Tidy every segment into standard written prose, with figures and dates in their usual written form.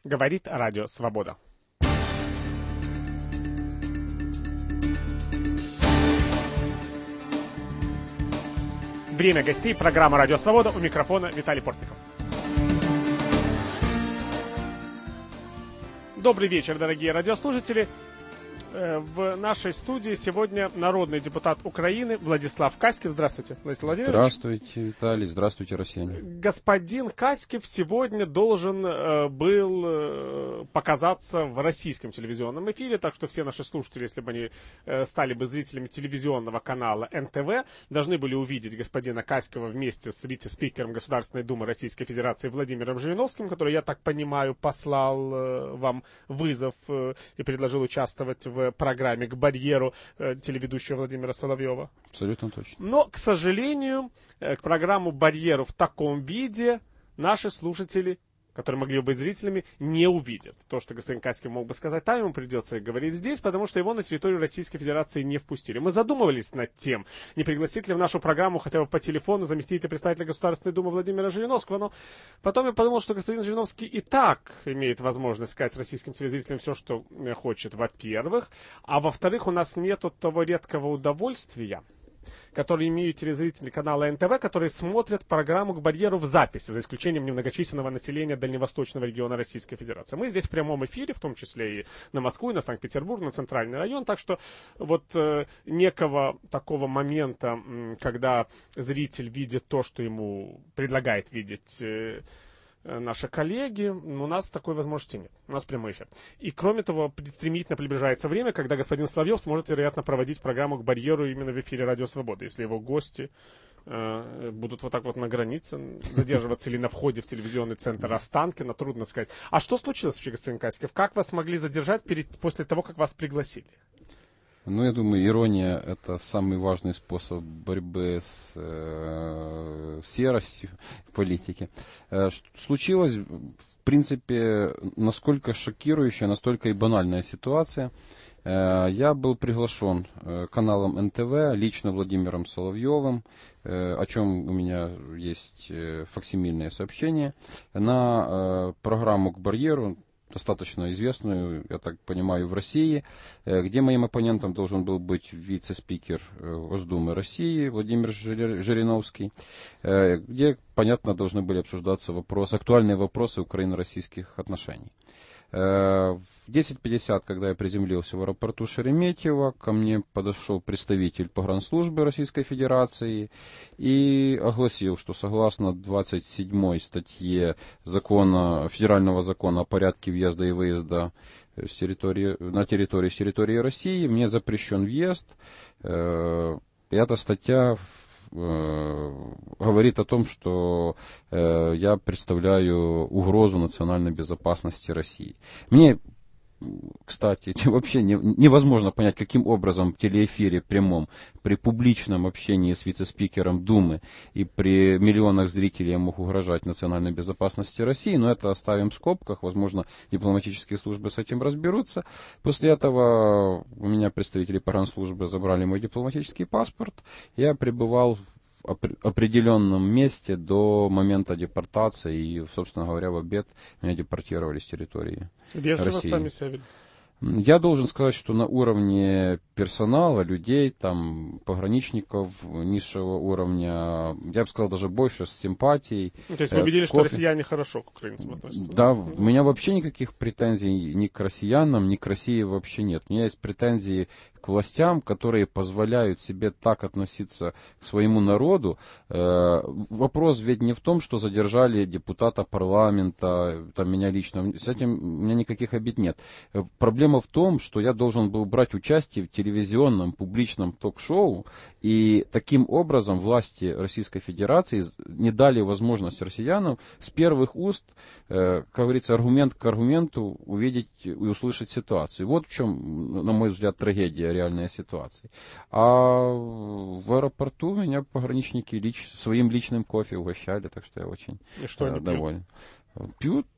Говорит Радио Свобода. Время гостей. Программа «Радио Свобода». У микрофона Виталий Портников. Добрый вечер, дорогие радиослушатели. В нашей студии сегодня народный депутат Украины Владислав Каськив. Здравствуйте, Владислав Владимирович. Здравствуйте, Виталий. Здравствуйте, россияне. Господин Каськив сегодня должен был показаться в российском телевизионном эфире, так что все наши слушатели, если бы они стали бы зрителями телевизионного канала НТВ, должны были увидеть господина Каськива вместе с вице-спикером Государственной Думы Российской Федерации Владимиром Жириновским, который, я так понимаю, послал вам вызов и предложил участвовать в программе «К барьеру» телеведущего Владимира Соловьева. Абсолютно точно. Но, к сожалению, к программу «Барьеру» в таком виде наши слушатели, которые могли бы быть зрителями, не увидят. То, что господин Каськив мог бы сказать там, ему придется говорить здесь, потому что его на территорию Российской Федерации не впустили. Мы задумывались над тем, не пригласить ли в нашу программу хотя бы по телефону заместителя председателя Государственной Думы Владимира Жириновского, но потом я подумал, что господин Жириновский и так имеет возможность сказать российским телезрителям все, что хочет, во-первых, а во-вторых, у нас нет того редкого удовольствия, которые имеют телезрители канала НТВ, которые смотрят программу «К барьеру» в записи, за исключением немногочисленного населения дальневосточного региона Российской Федерации. Мы здесь в прямом эфире, в том числе и на Москву, и на Санкт-Петербург, на Центральный район, так что вот некого такого момента, когда зритель видит то, что ему предлагает видеть наши коллеги, у нас такой возможности нет. У нас прямой эфир. И кроме того, стремительно приближается время, когда господин Соловьев сможет, вероятно, проводить программу «К барьеру» именно в эфире «Радио Свобода», если его гости будут вот так вот на границе задерживаться или на входе в телевизионный центр Останкино, трудно сказать. А что случилось вообще, господин Каськив? Как вас могли задержать после того, как вас пригласили? Ну, я думаю, ирония – это самый важный способ борьбы с серостью в политике. Случилась, в принципе, насколько шокирующая, настолько и банальная ситуация. Я был приглашен каналом НТВ, лично Владимиром Соловьевым, о чем у меня есть факсимильное сообщение, на программу «К барьеру», достаточно известную, я так понимаю, в России, где моим оппонентом должен был быть вице-спикер Госдумы России Владимир Жириновский, где, понятно, должны были обсуждаться актуальные вопросы украино-российских отношений. В 10:50, когда я приземлился в аэропорту Шереметьево, ко мне подошел представитель погранслужбы Российской Федерации и огласил, что согласно 27 статье федерального закона о порядке въезда и выезда на территории России мне запрещен въезд. Эта статья говорит о том, что я представляю угрозу национальной безопасности России. Мне, кстати, вообще невозможно понять, каким образом в телеэфире прямом, при публичном общении с вице-спикером Думы и при миллионах зрителей я мог угрожать национальной безопасности России, но это оставим в скобках, возможно, дипломатические службы с этим разберутся. После этого у меня представители погранслужбы забрали мой дипломатический паспорт, я пребывал в определенном месте до момента депортации, и, собственно говоря, в обед меня депортировали с территории Вежливо России. с вами себя вели. Я должен сказать, что на уровне персонала, людей, там, пограничников низшего уровня, я бы сказал, даже больше, с симпатией. То есть вы убедились, что россияне хорошо к украинцам относятся? Да, у меня вообще никаких претензий ни к россиянам, ни к России вообще нет. У меня есть претензии к властям, которые позволяют себе так относиться к своему народу. Вопрос ведь не в том, что задержали депутата парламента, там, меня лично. С этим у меня никаких обид нет. Проблема в том, что я должен был брать участие в телевизионном публичном ток-шоу, и таким образом власти Российской Федерации не дали возможность россиянам с первых уст, как говорится, аргумент к аргументу увидеть и услышать ситуацию. Вот в чем, на мой взгляд, трагедия реальной ситуации. А в аэропорту меня пограничники своим личным кофе угощали, так что я очень доволен. Пьют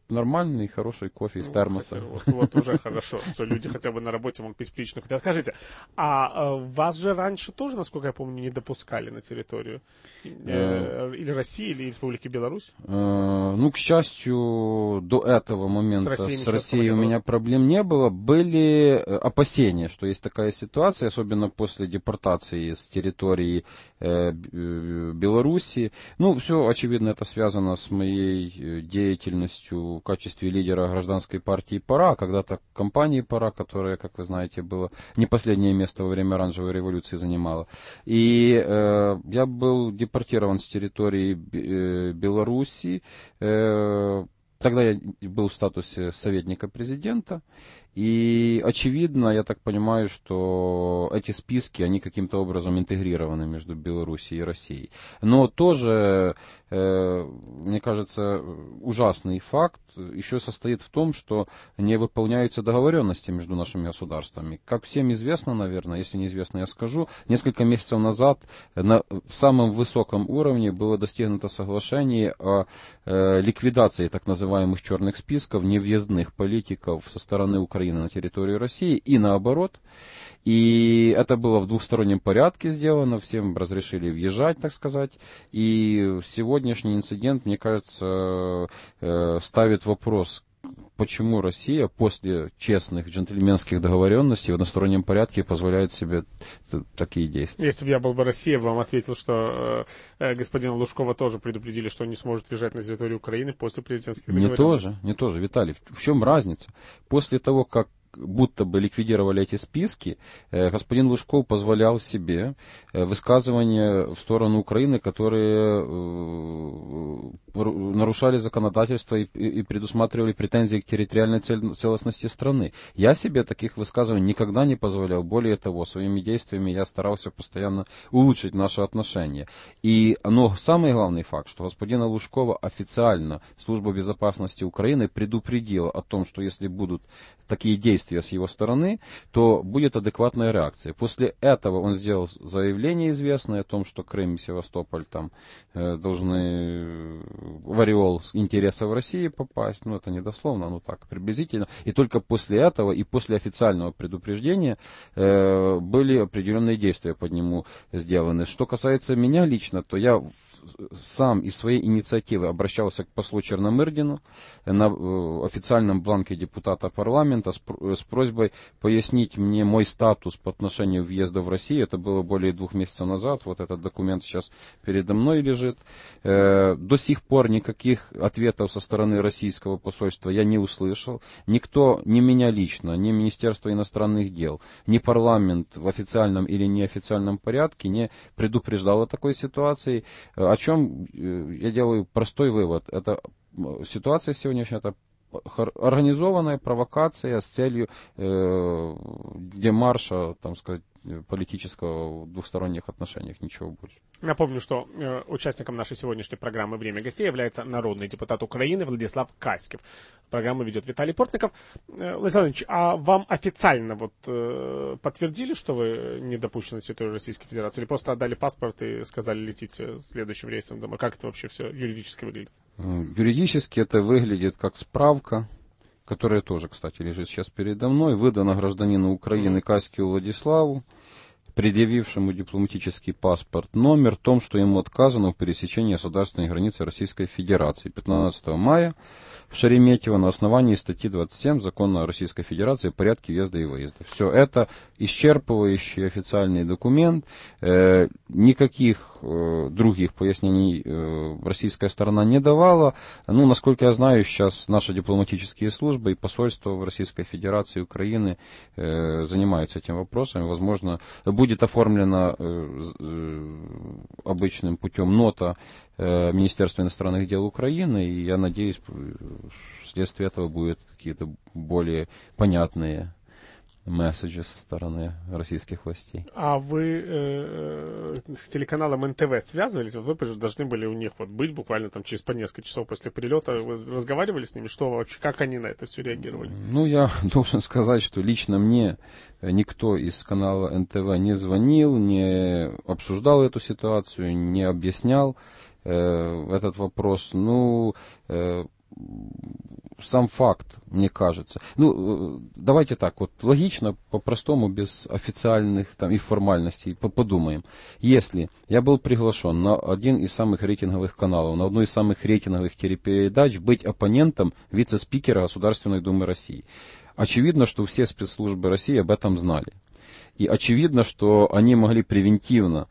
нормальный, хороший кофе из термоса. Вот уже хорошо, что люди хотя бы на работе могут пить птичную кофе. Скажите, а вас же раньше тоже, насколько я помню, не допускали на территорию или России, или Республики Беларусь? Ну, к счастью, до этого момента с Россией у меня проблем не было. Были опасения, что есть такая ситуация, особенно после депортации с территории Беларуси. Ну, все, очевидно, это связано с моей деятельностью в качестве лидера гражданской партии «Пора», когда-то компании «Пора», которая, как вы знаете, было не последнее место во время Оранжевой революции занимала. И я был депортирован с территории Беларуси. Тогда я был в статусе советника президента. И очевидно, я так понимаю, что эти списки, они каким-то образом интегрированы между Белоруссией и Россией. Но тоже, мне кажется, ужасный факт еще состоит в том, что не выполняются договоренности между нашими государствами. Как всем известно, наверное, если неизвестно, я скажу, несколько месяцев назад на самом высоком уровне было достигнуто соглашение о ликвидации так называемых черных списков невъездных политиков со стороны Украины на территорию России и наоборот. И это было в двухстороннем порядке сделано, всем разрешили въезжать, так сказать. И сегодняшний инцидент, мне кажется, ставит вопрос, почему Россия после честных джентльменских договоренностей в одностороннем порядке позволяет себе такие действия. Если бы я был бы Россия, вам ответил, что господина Лужкова тоже предупредили, что он не сможет въезжать на территорию Украины после президентских договоренностей. Не тоже, Виталий. В чем разница? После того, как будто бы ликвидировали эти списки, господин Лужков позволял себе высказывания в сторону Украины, которые нарушали законодательство и предусматривали претензии к территориальной целостности страны. Я себе таких высказываний никогда не позволял. Более того, своими действиями я старался постоянно улучшить наши отношения. Но самый главный факт, что господина Лужкова официально Служба безопасности Украины предупредила о том, что если будут такие действия с его стороны, то будет адекватная реакция. После этого он сделал заявление известное о том, что Крым и Севастополь там должны в ореол интересов России попасть. Ну, это не дословно, но так приблизительно. И только после этого и после официального предупреждения были определенные действия по нему сделаны. Что касается меня лично, то я сам из своей инициативы обращался к послу Черномырдину на официальном бланке депутата парламента с просьбой пояснить мне мой статус по отношению въезда в Россию. Это было более 2 месяцев назад. Вот этот документ сейчас передо мной лежит. До сих пор никаких ответов со стороны российского посольства я не услышал. Никто, ни меня лично, ни Министерство иностранных дел, ни парламент в официальном или неофициальном порядке не предупреждал о такой ситуации. О чем я делаю простой вывод. Это ситуация сегодняшняя, это организованная провокация с целью демарша, там сказать, политического в двухсторонних отношениях, ничего больше. Напомню, что участником нашей сегодняшней программы «Время гостей» является народный депутат Украины Владислав Каськев. Программу ведет Виталий Портников. Владислав Ильич, а вам официально подтвердили, что вы не допущены на территорию Российской Федерации? Или просто отдали паспорт и сказали летите следующим рейсом домой? Как это вообще все юридически выглядит? Юридически это выглядит как справка, которая тоже, кстати, лежит сейчас передо мной, выдана гражданину Украины Каськеву Владиславу, предъявившему дипломатический паспорт, номер в том, что ему отказано в пересечении государственной границы Российской Федерации 15 мая в Шереметьево на основании статьи 27 Закона о Российской Федерации о порядке въезда и выезда. Все это исчерпывающий официальный документ. Никаких других пояснений российская сторона не давала. Ну, насколько я знаю, сейчас наши дипломатические службы и посольства в Российской Федерации Украины занимаются этим вопросом. Возможно, будет оформлена обычным путем нота Министерства иностранных дел Украины, и я надеюсь, вследствие этого будут какие-то более понятные месседжи со стороны российских властей. А вы с телеканалом НТВ связывались? Вы же должны были у них быть буквально там через по несколько часов после прилета. Вы разговаривали с ними? Что вообще, как они на это все реагировали? Ну, я должен сказать, что лично мне никто из канала НТВ не звонил, не обсуждал эту ситуацию, не объяснял этот вопрос. Ну, сам факт, мне кажется. Ну, давайте так, вот логично, по-простому, без официальных там и формальностей, подумаем. Если я был приглашен на один из самых рейтинговых каналов, на одну из самых рейтинговых телепередач быть оппонентом вице-спикера Государственной Думы России, очевидно, что все спецслужбы России об этом знали. И очевидно, что они могли превентивно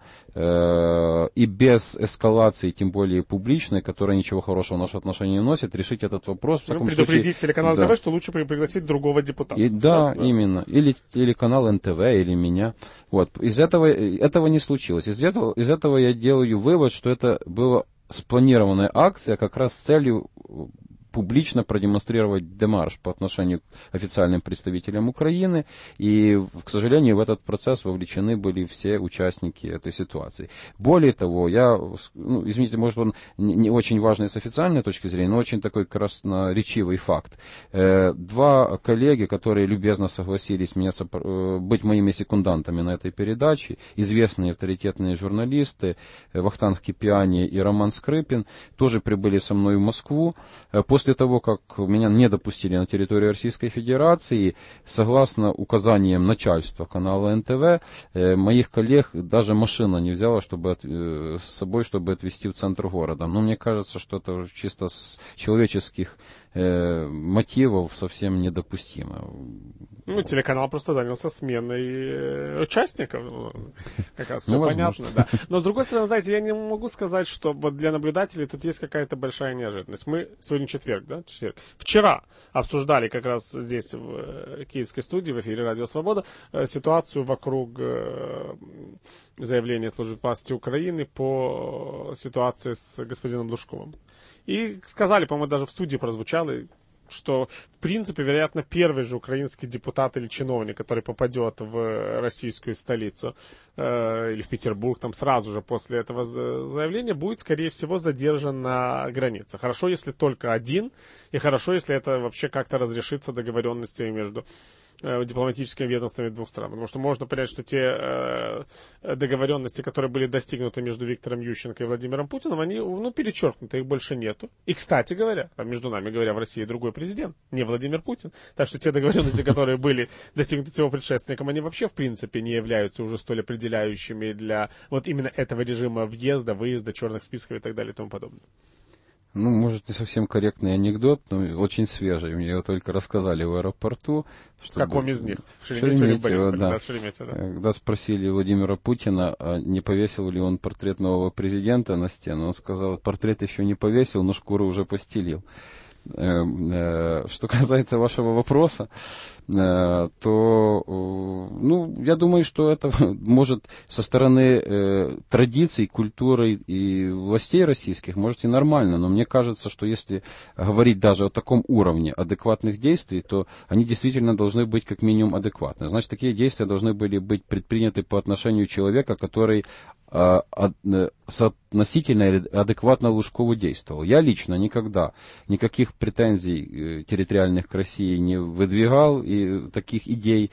и без эскалации, тем более публичной, которая ничего хорошего в наши отношения не носит, решить этот вопрос. Предупредить телеканал НТВ, что лучше пригласить другого депутата. Да, именно. Или телеканал НТВ, или меня. Вот. Из этого не случилось. Из этого я делаю вывод, что это была спланированная акция как раз с целью публично продемонстрировать демарш по отношению к официальным представителям Украины. И, к сожалению, в этот процесс вовлечены были все участники этой ситуации. Более того, извините, может, он не очень важный с официальной точки зрения, но очень такой красноречивый факт. Два коллеги, которые любезно согласились быть моими секундантами на этой передаче, известные авторитетные журналисты Вахтанг Кипиани и Роман Скрипин, тоже прибыли со мной в Москву. После того, как меня не допустили на территорию Российской Федерации, согласно указаниям начальства канала НТВ, моих коллег даже машина не взяла с собой, чтобы отвезти в центр города. Но мне кажется, что это уже чисто с человеческих мотивов совсем недопустимо. Ну, телеканал просто занялся сменой участников. Как раз все понятно, да. Но, с другой стороны, знаете, я не могу сказать, что вот для наблюдателей тут есть какая-то большая неожиданность. Мы сегодня четверг, да? Вчера обсуждали как раз здесь, в Киевской студии, в эфире «Радио Свобода», ситуацию вокруг заявления службы безопасности Украины по ситуации с господином Лужковым. И сказали, по-моему, даже в студии прозвучало, что, в принципе, вероятно, первый же украинский депутат или чиновник, который попадет в российскую столицу или в Петербург, там сразу же после этого заявления, будет, скорее всего, задержан на границе. Хорошо, если только один, и хорошо, если это вообще как-то разрешится договоренностями между дипломатическими ведомствами двух стран. Потому что можно понять, что те договоренности, которые были достигнуты между Виктором Ющенко и Владимиром Путиным, они перечеркнуты, их больше нету. И, кстати говоря, между нами говоря, в России другой президент, не Владимир Путин. Так что те договоренности, которые были достигнуты с его предшественником, они вообще, в принципе, не являются уже столь определяющими для вот именно этого режима въезда, выезда, черных списков и так далее и тому подобное. Ну, может, не совсем корректный анекдот, но очень свежий. Мне его только рассказали в аэропорту. В каком из них? В Шереметьево, да. В Шереметьево, да. Когда спросили Владимира Путина, а не повесил ли он портрет нового президента на стену, он сказал, портрет еще не повесил, но шкуру уже постелил. Что касается вашего вопроса, то, я думаю, что это может со стороны традиций, культуры и властей российских, может и нормально, но мне кажется, что если говорить даже о таком уровне адекватных действий, то они действительно должны быть как минимум адекватны. Значит, такие действия должны были быть предприняты по отношению человека, который соотносительно или адекватно Лужкову действовал. Я лично никогда никаких претензий территориальных к России не выдвигал и таких идей.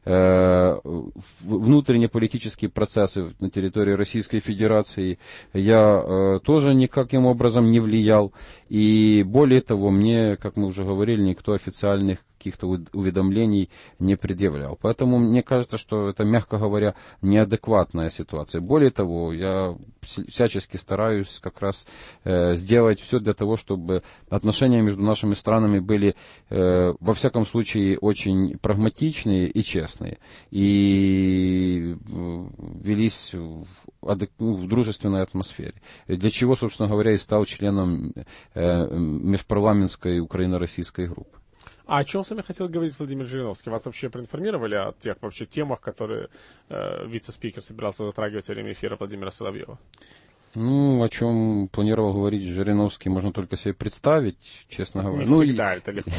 Внутренние политические процессы на территории Российской Федерации я тоже никаким образом не влиял. И более того, мне, как мы уже говорили, никто официальных каких-то уведомлений не предъявлял. Поэтому мне кажется, что это, мягко говоря, неадекватная ситуация. Более того, я всячески стараюсь как раз сделать все для того, чтобы отношения между нашими странами были, во всяком случае, очень прагматичные и честные. И велись в дружественной атмосфере. Для чего, собственно говоря, и стал членом межпарламентской украино-российской группы. А о чем с вами хотел говорить Владимир Жириновский? Вас вообще проинформировали о тех вообще темах, которые вице-спикер собирался затрагивать во время эфира Владимира Соловьева? О чем планировал говорить Жириновский, можно только себе представить, честно говоря. Не всегда это легко.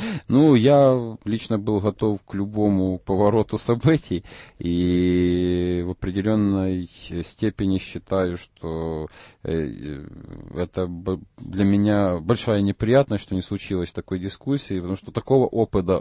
Я лично был готов к любому повороту событий, и в определенной степени считаю, что это для меня большая неприятность, что не случилось такой дискуссии, потому что такого опыта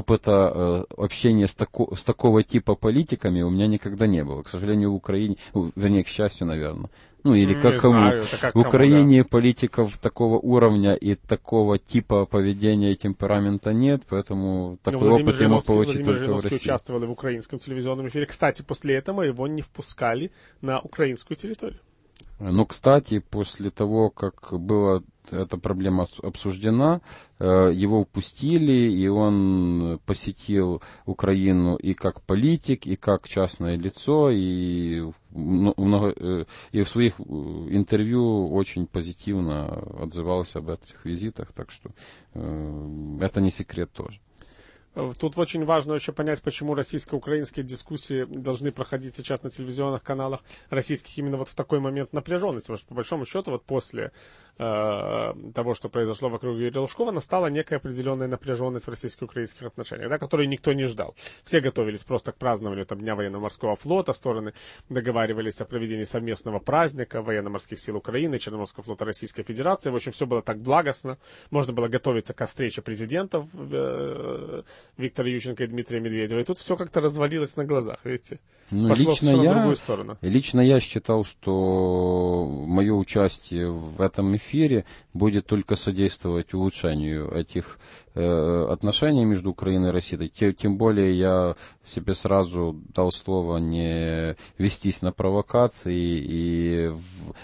общения с такого типа политиками у меня никогда не было. К сожалению, в Украине, вернее, к счастью, наверное, Ну, или как кому. Знаю, как В Украине кому, да. политиков такого уровня и такого типа поведения и темперамента нет, поэтому такой опыт я мог получить Владимир только в Жириновский России. участвовал и в украинском телевизионном эфире. Кстати, после этого его не впускали на украинскую территорию. Ну, кстати, после того, как была эта проблема обсуждена, его упустили, и он посетил Украину и как политик, и как частное лицо, и в своих интервью очень позитивно отзывался об этих визитах, так что это не секрет тоже. Тут очень важно еще понять, почему российско-украинские дискуссии должны проходить сейчас на телевизионных каналах российских именно вот в такой момент напряженности. Потому что, по большому счету, вот после того, что произошло вокруг Юрия Лужкова, настала некая определенная напряженность в российско-украинских отношениях, да, которую никто не ждал. Все готовились просто к празднованию там, Дня военно-морского флота, стороны договаривались о проведении совместного праздника военно-морских сил Украины, Черноморского флота Российской Федерации. В общем, все было так благостно. Можно было готовиться ко встрече президентов Виктора Ющенко и Дмитрия Медведева. И тут все как-то развалилось на глазах, видите? Ну, Пошло в другую сторону. Лично я считал, что мое участие в этом эфире будет только содействовать улучшению этих отношений между Украиной и Россией. Тем более я себе сразу дал слово не вестись на провокации и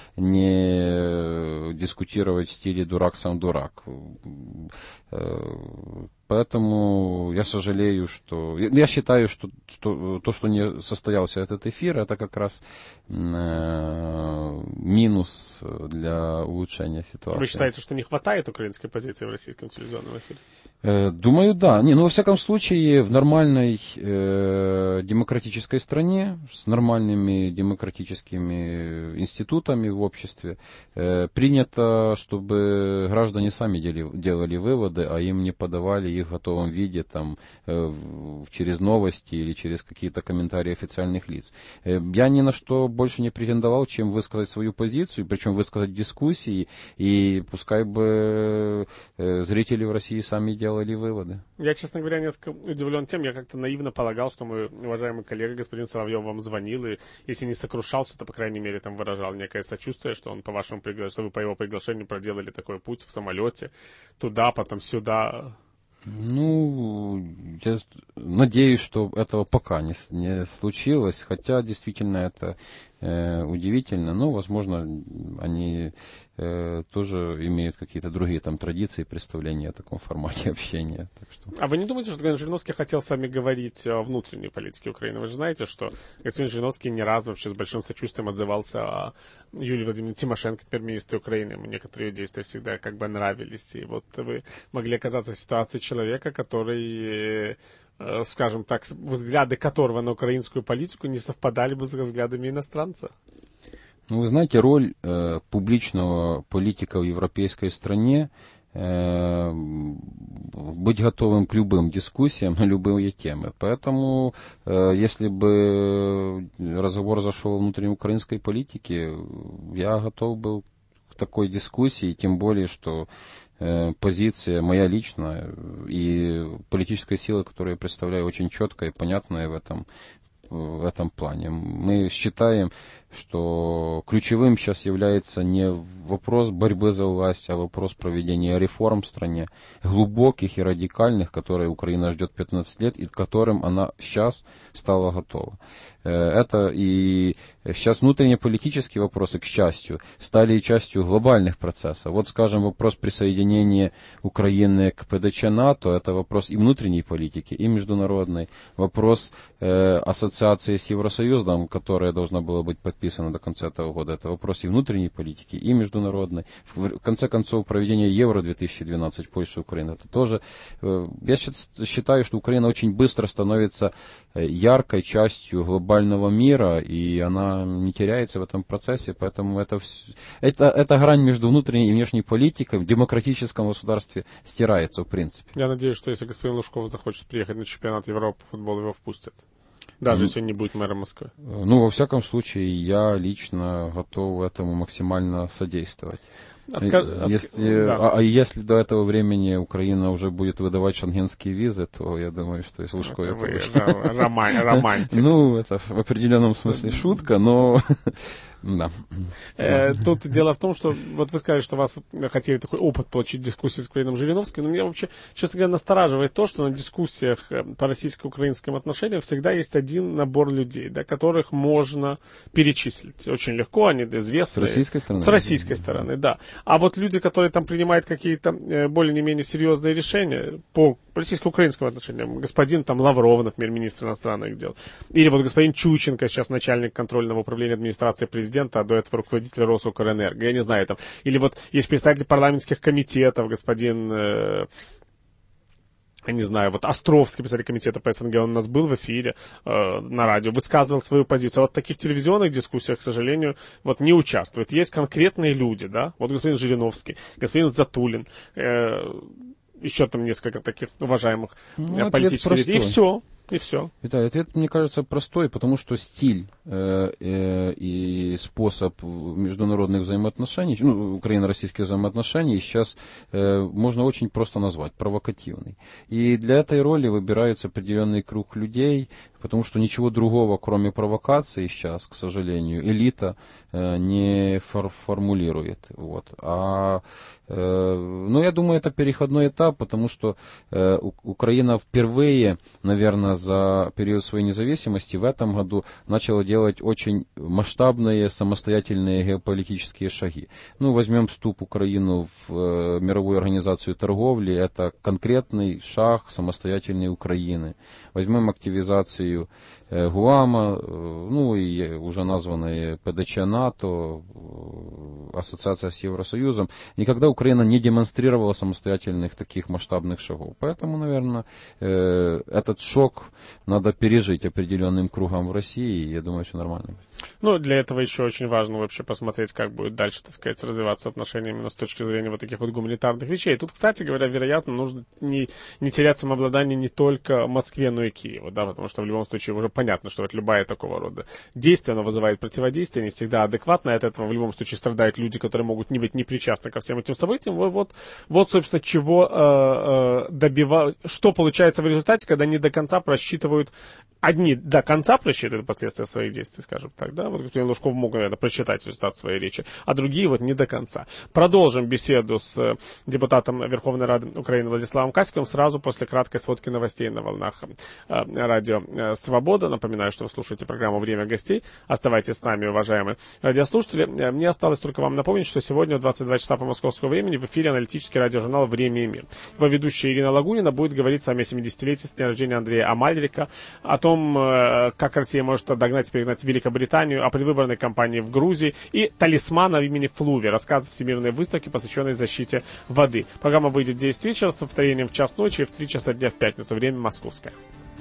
не дискутировать в стиле «дурак сам дурак». Поэтому я сожалею, что... Я считаю, что то, что не состоялся этот эфир, это как раз минус для улучшения ситуации. Вы считаете, что не хватает украинской позиции в российском телевизионном эфире? Думаю, да. Во всяком случае, в нормальной демократической стране, с нормальными демократическими институтами в обществе, принято, чтобы граждане сами делали выводы, а им не подавали их в готовом виде там, через новости или через какие-то комментарии официальных лиц. Я ни на что больше не претендовал, чем высказать свою позицию, причем высказать в дискуссии, и пускай бы зрители в России сами делали выводы. Я, честно говоря, несколько удивлен тем, я как-то наивно полагал, что мой уважаемый коллега, господин Соловьев, вам звонил, и если не сокрушался, то, по крайней мере, там выражал некое сочувствие, что он по вашему приглашению, что вы по его приглашению проделали такой путь в самолете, туда, потом сюда. Я надеюсь, что этого пока не случилось, хотя действительно это удивительно, но, возможно, они тоже имеют какие-то другие там традиции, представления о таком формате общения. Так что... А вы не думаете, что господин Жириновский хотел с вами говорить о внутренней политике Украины? Вы же знаете, что господин Жириновский не раз вообще с большим сочувствием отзывался о Юлии Владимировне Тимошенко, премьер-министре Украины. Ему некоторые ее действия всегда как бы нравились. И вот вы могли оказаться в ситуации человека, который, скажем так, взгляды которого на украинскую политику не совпадали бы с взглядами иностранца. Вы знаете, роль публичного политика в европейской стране быть готовым к любым дискуссиям на любые темы. Поэтому, если бы разговор зашел о внутренней украинской политике, я готов был к такой дискуссии, тем более, что позиция моя личная и политическая сила, которую я представляю, очень четкая и понятная в этом плане. Мы считаем, что ключевым сейчас является не вопрос борьбы за власть, а вопрос проведения реформ в стране, глубоких и радикальных, которые Украина ждет 15 лет и к которым она сейчас стала готова. Это и сейчас внутреннеполитические вопросы, к счастью, стали частью глобальных процессов. Вот, скажем, вопрос присоединения Украины к ПДЧ НАТО, это вопрос и внутренней политики, и международной. Вопрос ассоциации с Евросоюзом, которая должна была быть подписана до конца этого года, это вопрос и внутренней политики, и международной. В конце концов, проведение Евро-2012 в Польше и Украине, это тоже... Я считаю, что Украина очень быстро становится яркой частью глобального мира, и она не теряется в этом процессе, поэтому эта грань между внутренней и внешней политикой в демократическом государстве стирается, в принципе. Я надеюсь, что если господин Лужков захочет приехать на чемпионат Европы по футболу, его впустят. Даже если он не будет мэром Москвы. Во всяком случае, я лично готов этому максимально содействовать. Если до этого времени Украина уже будет выдавать шенгенские визы, то я думаю, что из Лужкова романтик. Ну, это в определенном смысле шутка, но да. Тут дело в том, что вот вы сказали, что вас хотели такой опыт получить в дискуссии с Клейном Жириновским, но меня вообще, честно говоря, настораживает то, что на дискуссиях по российско-украинским отношениям всегда есть один набор людей, да, которых можно перечислить. Очень легко, они известны. С российской стороны? С российской стороны, да. А вот люди, которые там принимают какие-то более-менее серьезные решения по российско-украинским отношениям, господин там Лавров, например, министр иностранных дел, или вот господин Чученко, сейчас начальник контрольного управления администрации президента, а до этого руководитель Росукрэнерго, я не знаю, там, или вот есть представители парламентских комитетов, господин, я не знаю, вот Островский, председатель комитета по СНГ, он у нас был в эфире на радио, высказывал свою позицию. А вот в таких телевизионных дискуссиях, к сожалению, вот не участвуют. Есть конкретные люди, да, вот господин Жириновский, господин Затулин, еще там несколько таких уважаемых политических людей. И все. И все. Виталий, ответ, мне кажется, простой, потому что стиль и способ международных взаимоотношений, украино-российских взаимоотношений сейчас можно очень просто назвать, провокативный. И для этой роли выбирается определенный круг людей, потому что ничего другого, кроме провокации сейчас, к сожалению, элита не формулирует. Вот. Но я думаю, это переходной этап, потому что Украина впервые, наверное, за период своей независимости в этом году начала делать очень масштабные самостоятельные геополитические шаги. Возьмем вступ Украины в мировую организацию торговли, это конкретный шаг самостоятельной Украины. Возьмем активизацию ГУАМа, и уже названные ПДЧ НАТО, ассоциация с Евросоюзом. Никогда Украина не демонстрировала самостоятельных таких масштабных шагов. Поэтому, наверное, этот шок надо пережить определенным кругом в России, и я думаю, все нормально. Для этого еще очень важно вообще посмотреть, как будет дальше, так сказать, развиваться отношения именно с точки зрения вот таких вот гуманитарных вещей. Тут, кстати говоря, вероятно, нужно не терять самообладание не только Москве, но и Киеву, да, потому что в любом случае уже понятно, что вот любая такого рода действие, оно вызывает противодействие, не всегда адекватно, от этого в любом случае страдают люди, которые могут не быть непричастны ко всем этим событиям. Вот собственно, чего что получается в результате, когда они до конца просчитывают, одни до конца просчитывают последствия своих действий, скажем так, да, вот господин Лужков мог, наверное, прочитать результат своей речи, а другие вот не до конца. Продолжим беседу с депутатом Верховной Рады Украины Владиславом Касиковым сразу после краткой сводки новостей на волнах радио «Свобода». Напоминаю, что вы слушаете программу «Время гостей». Оставайтесь с нами, уважаемые радиослушатели. Мне осталось только вам напомнить, что сегодня в 22 часа по московскому времени в эфире аналитический радиожурнал «Время и мир». Его ведущая Ирина Лагунина будет говорить с вами о 70-летии с дня рождения Андрея Амальрика, о том, как Россия может догнать и перегнать Великобританию, о предвыборной кампании в Грузии и талисмана имени Флуви, рассказ Всемирной выставки, посвященной защите воды. Программа выйдет в 10 вечера с повторением в час ночи и в 3 часа дня в пятницу. Время московское.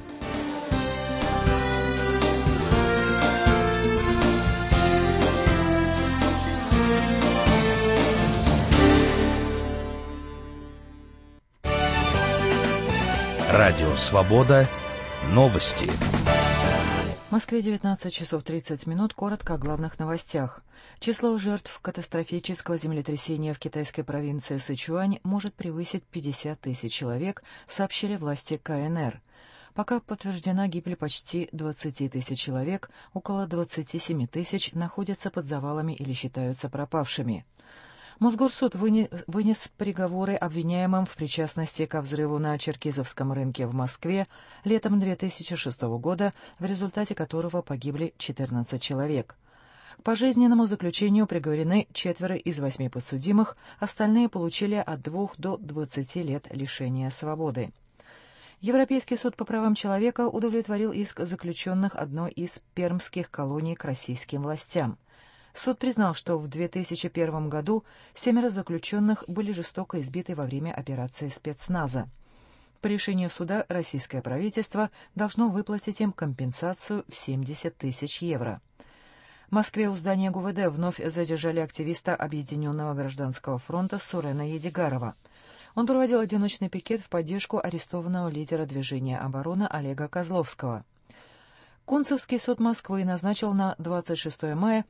Радио «Свобода». Новости. В Москве 19 часов 30 минут. Коротко о главных новостях. Число жертв катастрофического землетрясения в китайской провинции Сычуань может превысить 50 тысяч человек, сообщили власти КНР. Пока подтверждена гибель почти 20 тысяч человек, около 27 тысяч находятся под завалами или считаются пропавшими. Мосгорсуд вынес приговоры обвиняемым в причастности ко взрыву на Черкизовском рынке в Москве летом 2006 года, в результате которого погибли 14 человек. К пожизненному заключению приговорены 4 из 8 подсудимых, остальные получили от 2 до 20 лет лишения свободы. Европейский суд по правам человека удовлетворил иск заключенных одной из пермских колоний к российским властям. Суд признал, что в 2001 году 7 заключенных были жестоко избиты во время операции спецназа. По решению суда российское правительство должно выплатить им компенсацию в 70 тысяч евро. В Москве у здания ГУВД вновь задержали активиста Объединенного гражданского фронта Сурена Едигарова. Он проводил одиночный пикет в поддержку арестованного лидера движения обороны Олега Козловского. Кунцевский суд Москвы назначил на 26 мая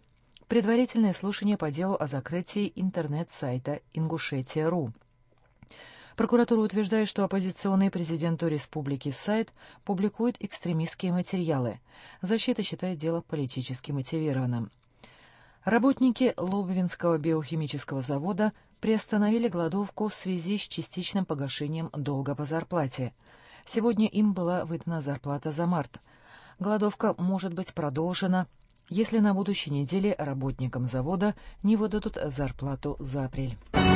предварительное слушание по делу о закрытии интернет-сайта Ингушетия.ру. Прокуратура утверждает, что оппозиционный президенту республики сайт публикует экстремистские материалы. Защита считает дело политически мотивированным. Работники Лобвинского биохимического завода приостановили голодовку в связи с частичным погашением долга по зарплате. Сегодня им была выдана зарплата за март. Голодовка может быть продолжена, если на будущей неделе работникам завода не выдадут зарплату за апрель.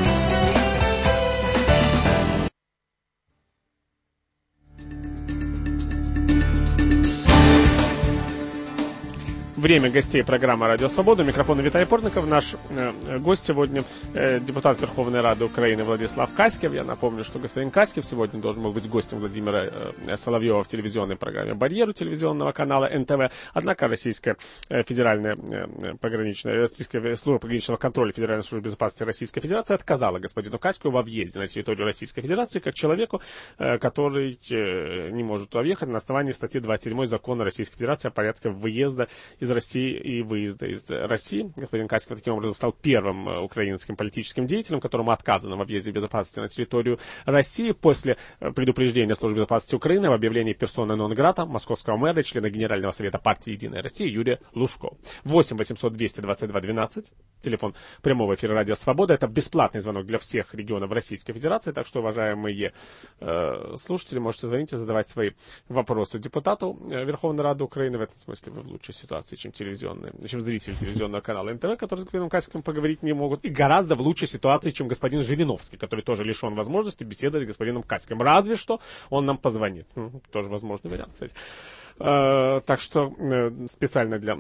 Время гостей программы «Радио Свобода». Микрофон Виталий Портников. Наш гость сегодня депутат Верховной Рады Украины Владислав Каськев. Я напомню, что господин Каськев сегодня должен был быть гостем Владимира Соловьева в телевизионной программе «Барьер» телевизионного канала НТВ. Однако Российская Федеральная пограничная, Российская служба пограничного контроля Федеральной службы безопасности Российской Федерации отказала господину Каськеву во въезде на территорию Российской Федерации как человеку, который не может туда въехать на основании статьи 27 Закона Российской Федерации о порядке въезда из России и выезда из России. Господин Каськев таким образом стал первым украинским политическим деятелем, которому отказано в въезде безопасности на территорию России после предупреждения Службы безопасности Украины об объявлении персоны нон-грата московского мэра и члена Генерального совета партии «Единая Россия» Юрия Лужкова. 8 800 222 12, телефон прямого эфира «Радио Свобода». Это бесплатный звонок для всех регионов Российской Федерации, так что, уважаемые слушатели, можете звонить и задавать свои вопросы депутату Верховной Рады Украины. В этом смысле вы в лучшей ситуации, чем зрители телевизионного канала НТВ, которые с господином Каськовым поговорить не могут, и гораздо в лучшей ситуации, чем господин Жириновский, который тоже лишен возможности беседовать с господином Каськовым. Разве что он нам позвонит. Тоже возможный вариант, кстати. Так что специально для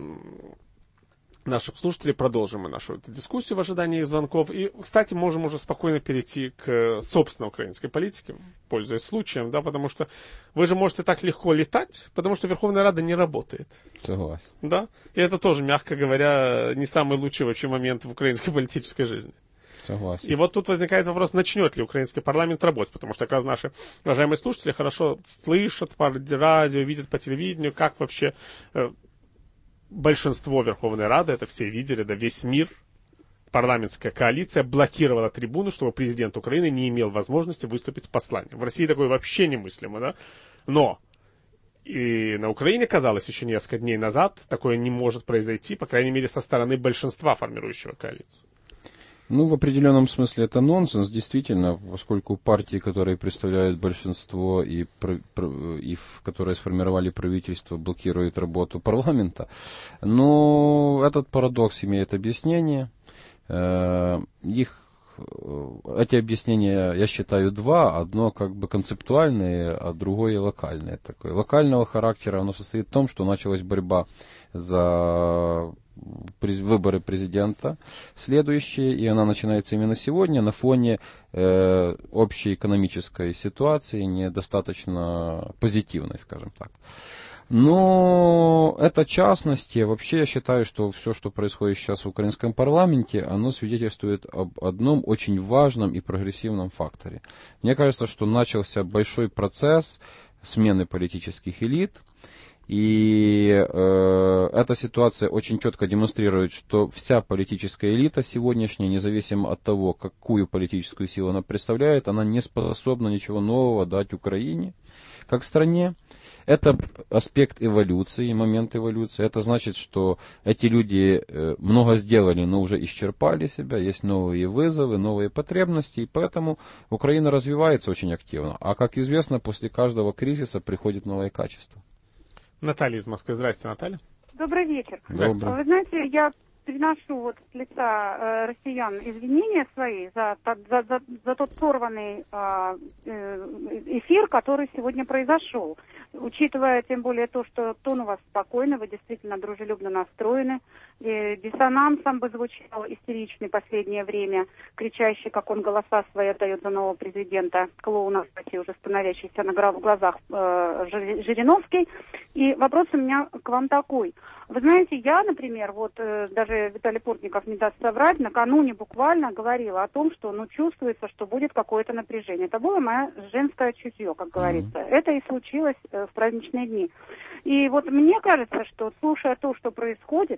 наших слушателей продолжим мы нашу эту дискуссию в ожидании звонков. И, кстати, можем уже спокойно перейти к собственной украинской политике, пользуясь случаем, да, потому что вы же можете так легко летать, потому что Верховная Рада не работает. Согласен. Да? И это тоже, мягко говоря, не самый лучший вообще момент в украинской политической жизни. Согласен. И вот тут возникает вопрос, начнет ли украинский парламент работать, потому что как раз наши уважаемые слушатели хорошо слышат по радио, видят по телевидению, как вообще большинство Верховной Рады, это все видели, да, весь мир, парламентская коалиция блокировала трибуну, чтобы президент Украины не имел возможности выступить с посланием. В России такое вообще немыслимо, да? Но и на Украине, казалось, еще несколько дней назад такое не может произойти, по крайней мере, со стороны большинства, формирующего коалицию. Ну, в определенном смысле это нонсенс, действительно, поскольку партии, которые представляют большинство и которые сформировали правительство, блокируют работу парламента. Но этот парадокс имеет объяснение. Эти объяснения, я считаю, два. Одно как бы концептуальное, а другое локальное. Такое. Локального характера оно состоит в том, что началась борьба за выборы президента следующие, и она начинается именно сегодня на фоне общей экономической ситуации, недостаточно позитивной, скажем так. Но это частности. Вообще я считаю, что все, что происходит сейчас в украинском парламенте, оно свидетельствует об одном очень важном и прогрессивном факторе. Мне кажется, что начался большой процесс смены политических элит. И эта ситуация очень четко демонстрирует, что вся политическая элита сегодняшняя, независимо от того, какую политическую силу она представляет, она не способна ничего нового дать Украине как стране. Это аспект эволюции, момент эволюции. Это значит, что эти люди много сделали, но уже исчерпали себя. Есть новые вызовы, новые потребности. И поэтому Украина развивается очень активно. А как известно, после каждого кризиса приходит новое качество. Наталья из Москвы. Здравствуйте, Наталья. Добрый вечер. Добрый. Вы знаете, я приношу вот с лица россиян извинения свои за тот сорванный эфир, который сегодня произошел. Учитывая тем более то, что тон у вас спокойный, вы действительно дружелюбно настроены. Диссонансом бы звучал истеричный в последнее время, кричащий, как он голоса свои отдает за нового президента, клоуна, кстати, уже становящийся на глазах Жириновский. И вопрос у меня к вам такой. Вы знаете, я, например, вот даже Виталий Портников не даст соврать, накануне буквально говорила о том, что чувствуется, что будет какое-то напряжение. Это было мое женское чутье, как говорится. Это и случилось в праздничные дни. И вот мне кажется, что слушая то, что происходит,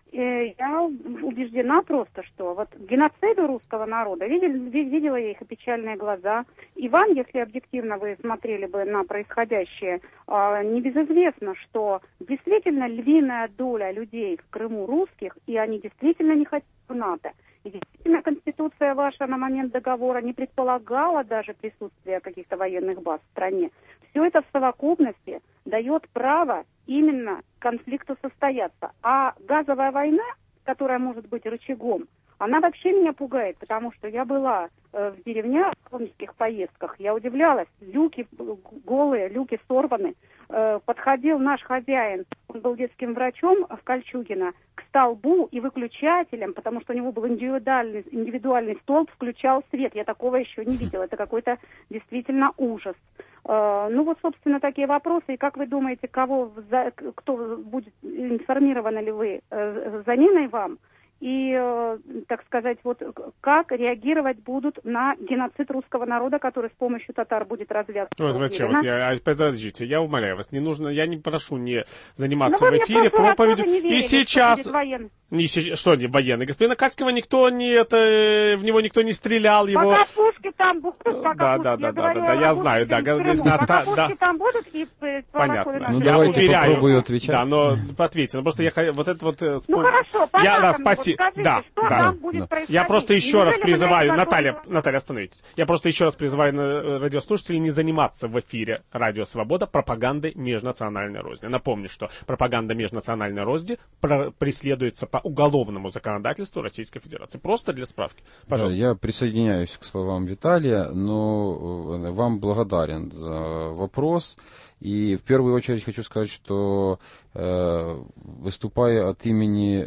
Я убеждена просто, что вот геноциду русского народа, видела я их печальные глаза. И вам, если объективно вы смотрели бы на происходящее, небезызвестно, что действительно львиная доля людей в Крыму русских, и они действительно не хотят в НАТО. И действительно, Конституция ваша на момент договора не предполагала даже присутствие каких-то военных баз в стране. Все это в совокупности дает право именно конфликту состояться. А газовая война, которая может быть рычагом, она вообще меня пугает, потому что я была в деревнях, в коммунистических поездках, я удивлялась, люки голые, люки сорваны. Подходил наш хозяин, он был детским врачом в Кольчугино, к столбу и выключателем, потому что у него был индивидуальный столб, включал свет. Я такого еще не видела. Это какой-то действительно ужас. Ну вот, собственно, такие вопросы. И как вы думаете, кто будет, информированы ли вы заменой вам? И, так сказать, вот как реагировать будут на геноцид русского народа, который с помощью татар будет развязан? Ну, зачем? Подождите, я умоляю вас, не нужно, я не прошу не заниматься в эфире проповедью. И сейчас... Что не военный? Господина Каськова никто не в него никто не стрелял, его. Пока пушки там будут, да, я знаю, да. Пока пушки там будут и понятно. Ну давайте попробую отвечать. Да, но ответьте. Просто я вот это вот. Ну хорошо, понятно. Спасибо. Скажите, да. Там будет происходить? Я просто еще раз призываю, Наталья, остановитесь. Я просто еще раз призываю радиослушателей не заниматься в эфире Радио Свобода пропагандой межнациональной розни. Напомню, что пропаганда межнациональной розни преследуется по уголовному законодательству Российской Федерации. Просто для справки. Пожалуйста. Я присоединяюсь к словам Виталия, но вам благодарен за вопрос. И в первую очередь хочу сказать, что выступая от имени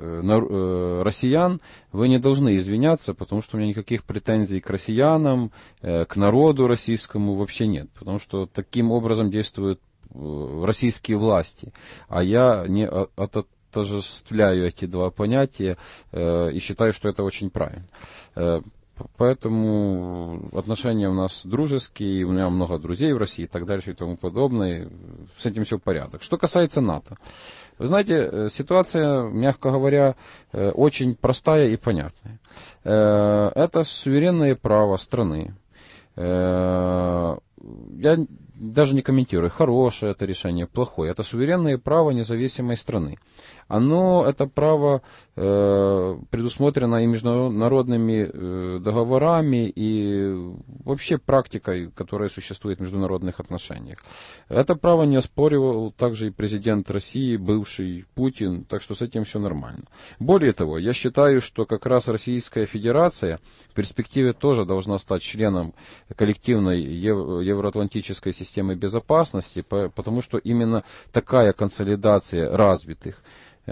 россиян, вы не должны извиняться, потому что у меня никаких претензий к россиянам, к народу российскому вообще нет. Потому что таким образом действуют российские власти. А я не отождествляю эти два понятия и считаю, что это очень правильно. Поэтому отношения у нас дружеские, у меня много друзей в России и так дальше и тому подобное. С этим все в порядок. Что касается НАТО. Вы знаете, ситуация, мягко говоря, очень простая и понятная. Это суверенное право страны. Я даже не комментирую, хорошее это решение, плохое. Это суверенное право независимой страны. Это право предусмотрено и международными договорами, и вообще практикой, которая существует в международных отношениях. Это право не оспоривал также и президент России, бывший Путин, так что с этим все нормально. Более того, я считаю, что как раз Российская Федерация в перспективе тоже должна стать членом коллективной евроатлантической системы безопасности, потому что именно такая консолидация развитых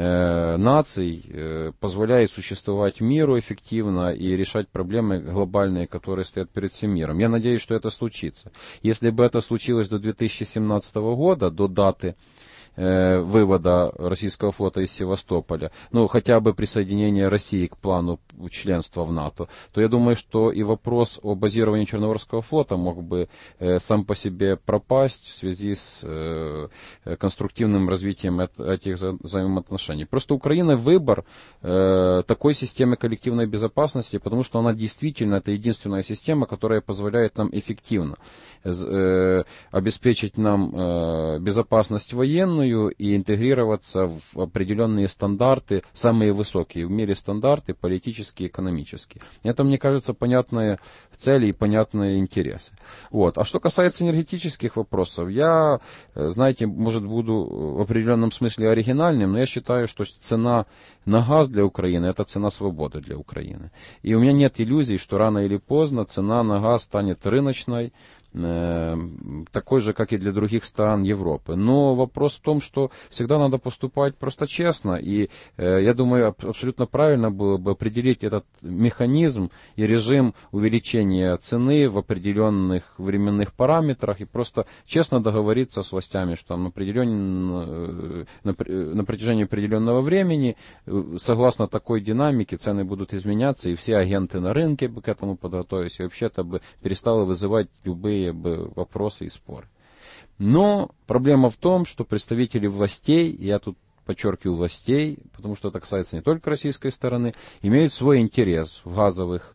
наций позволяет существовать миру эффективно и решать проблемы глобальные, которые стоят перед всем миром. Я надеюсь, что это случится. Если бы это случилось до 2017 года, до даты вывода российского флота из Севастополя, хотя бы присоединения России к плану членства в НАТО, то я думаю, что и вопрос о базировании Черноморского флота мог бы сам по себе пропасть в связи с конструктивным развитием этих взаимоотношений. Просто Украина выбор такой системы коллективной безопасности, потому что она действительно это единственная система, которая позволяет нам эффективно обеспечить нам безопасность военную и интегрироваться в определенные стандарты, самые высокие в мире стандарты, политические, экономические. Это, мне кажется, понятные цели и понятные интересы. А что касается энергетических вопросов, я, знаете, может, буду в определенном смысле оригинальным, но я считаю, что цена на газ для Украины – это цена свободы для Украины. И у меня нет иллюзий, что рано или поздно цена на газ станет рыночной, такой же, как и для других стран Европы. Но вопрос в том, что всегда надо поступать просто честно. И я думаю, абсолютно правильно было бы определить этот механизм и режим увеличения цены в определенных временных параметрах и просто честно договориться с властями, что на протяжении определенного времени, согласно такой динамике, цены будут изменяться, и все агенты на рынке бы к этому подготовились, и вообще-то бы перестало вызывать любые вопросы и споры. Но проблема в том, что представители властей, я тут подчеркиваю, властей, потому что это касается не только российской стороны, имеют свой интерес в газовых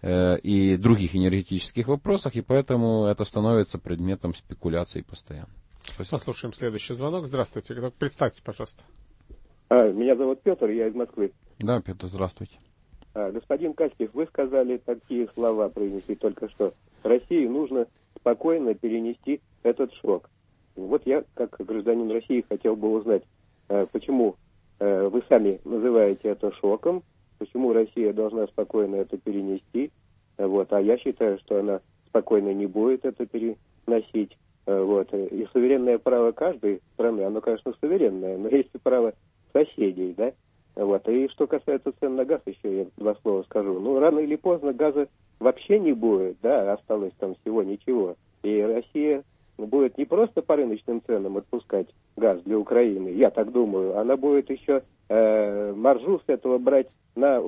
и других энергетических вопросах, и поэтому это становится предметом спекуляций постоянно. Спасибо. Послушаем следующий звонок. Здравствуйте. Представьте, пожалуйста. Меня зовут Петр, я из Москвы. Да, Петр, здравствуйте. Господин Каськев, вы сказали такие слова, произнесли только что. России нужно спокойно перенести этот шок. Вот я, как гражданин России, хотел бы узнать, почему вы сами называете это шоком, почему Россия должна спокойно это перенести, вот, а я считаю, что она спокойно не будет это переносить. Вот. И суверенное право каждой страны, оно, конечно, суверенное, но есть и право соседей, да? Вот. И что касается цен на газ, еще я два слова скажу. Ну, рано или поздно газа вообще не будет, да, осталось там всего ничего. И Россия будет не просто по рыночным ценам отпускать газ для Украины, я так думаю, она будет еще маржу с этого брать на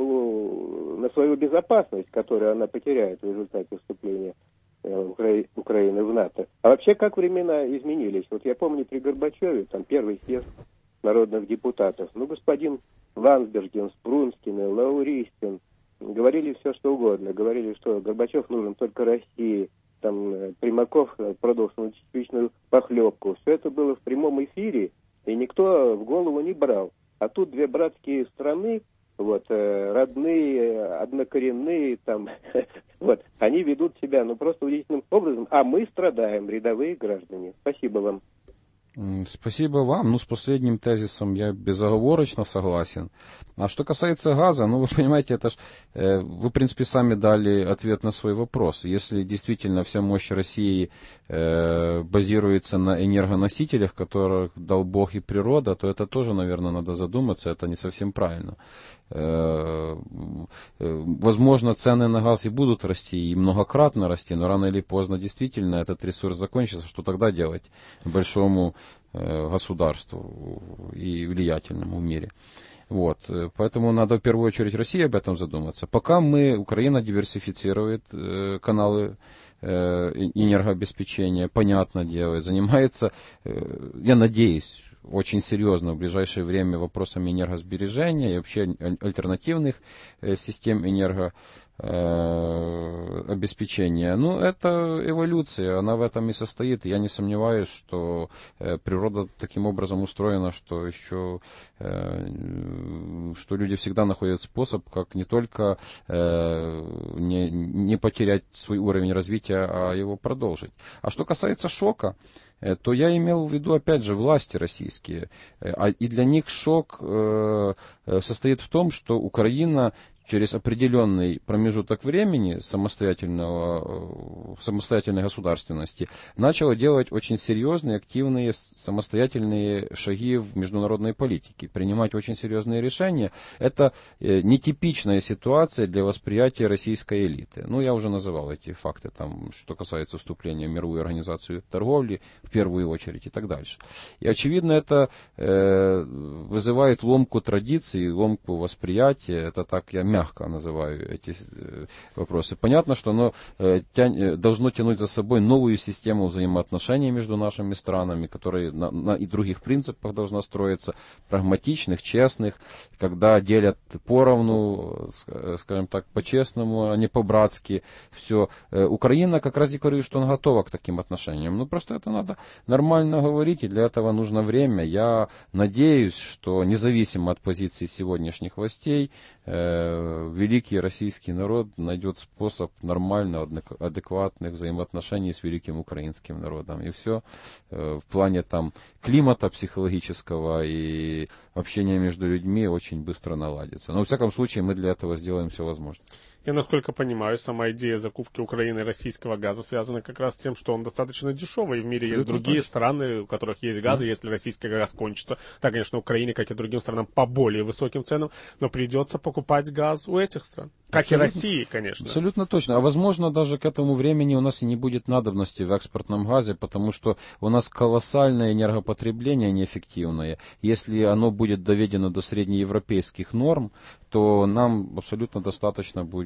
свою безопасность, которую она потеряет в результате вступления Украины в НАТО. А вообще, как времена изменились? Вот я помню при Горбачеве, там первый съезд народных депутатов, ну, господин Ландсберген, Спрунскин, Лауристин говорили все, что угодно. Говорили, что Горбачев нужен только России, там Примаков продал самочевичную похлебку. Все это было в прямом эфире, и никто в голову не брал. А тут две братские страны, вот, родные, однокоренные, там, вот, они ведут себя, ну, просто удивительным образом, а мы страдаем, рядовые граждане. Спасибо вам. Спасибо вам. Ну, с последним тезисом я безоговорочно согласен. А что касается газа, ну, вы понимаете, это ж, вы, в принципе, сами дали ответ на свой вопрос. Если действительно вся мощь России базируется на энергоносителях, которых дал Бог и природа, то это тоже, наверное, надо задуматься, это не совсем правильно. Возможно, цены на газ и будут расти, и многократно расти, но рано или поздно действительно этот ресурс закончится. Что тогда делать большому государству и влиятельному в мире? Вот. Поэтому надо в первую очередь России об этом задуматься. Пока Украина диверсифицирует каналы энергообеспечения, понятно делает, занимается, я надеюсь, очень серьезно в ближайшее время вопросами энергосбережения и вообще альтернативных систем энергообеспечения. Ну, это эволюция, она в этом и состоит. Я не сомневаюсь, что природа таким образом устроена, что люди всегда находят способ, как не только не потерять свой уровень развития, а его продолжить. А что касается шока, то я имел в виду, опять же, власти российские. И для них шок состоит в том, что Украина через определенный промежуток времени самостоятельной государственности начала делать очень серьезные, активные, самостоятельные шаги в международной политике, принимать очень серьезные решения. Это нетипичная ситуация для восприятия российской элиты. Ну, я уже называл эти факты, там, что касается вступления в мировую организацию торговли, в первую очередь, и так дальше. И, очевидно, это вызывает ломку традиций, ломку восприятия. Это так я мягко называю эти вопросы. Понятно, что оно должно тянуть за собой новую систему взаимоотношений между нашими странами, которая на и других принципах должна строиться, прагматичных, честных, когда делят поровну, скажем так, по-честному, а не по-братски. Все. Украина как раз декларирует, что она готова к таким отношениям. Ну, просто это надо нормально говорить, и для этого нужно время. Я надеюсь, что независимо от позиции сегодняшних властей, великий российский народ найдет способ нормально, адекватных взаимоотношений с великим украинским народом. И все в плане там климата психологического и общения между людьми очень быстро наладится. Но, во всяком случае, мы для этого сделаем все возможное. Я, насколько понимаю, сама идея закупки Украины российского газа связана как раз с тем, что он достаточно дешевый. В мире есть другие страны, у которых есть газ, и если российский газ кончится, то, конечно, Украине, как и другим странам, по более высоким ценам, но придется покупать газ у этих стран. Как абсолютно, и России, конечно. Абсолютно точно. А возможно, даже к этому времени у нас и не будет надобности в экспортном газе, потому что у нас колоссальное энергопотребление неэффективное. Если оно будет доведено до среднеевропейских норм, то нам абсолютно достаточно будет